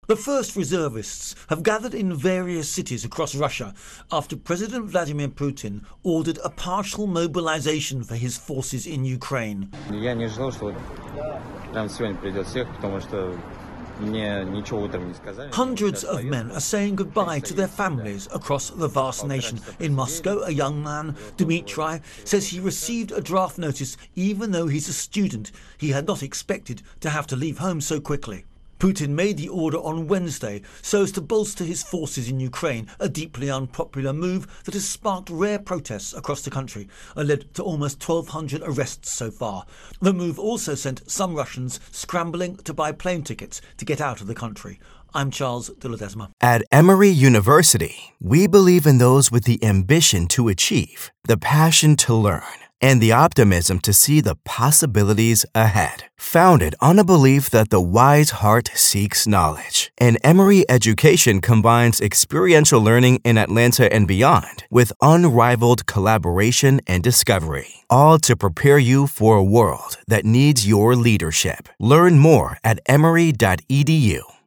The first reservists have gathered in various cities across Russia after President Vladimir Putin ordered a partial mobilization for his forces in Ukraine. Я не ожидал, что прямо сегодня придет всех, потому что мне ничего утром не сказали. Hundreds of men are saying goodbye to their families across the vast nation. In Moscow, a young man, Dmitry, says he received a draft notice even though he's a student. He had not expected to have to leave home so quickly. Putin made the order on Wednesday so as to bolster his forces in Ukraine, a deeply unpopular move that has sparked rare protests across the country and led to almost 1,200 arrests so far. The move also sent some Russians scrambling to buy plane tickets to get out of the country. I'm Charles de Ledesma. At Emory University, we believe in those with the ambition to achieve, the passion to learn, and the optimism to see the possibilities ahead. Founded on a belief that the wise heart seeks knowledge, and Emory Education combines experiential learning in Atlanta and beyond with unrivaled collaboration and discovery, all to prepare you for a world that needs your leadership. Learn more at emory.edu.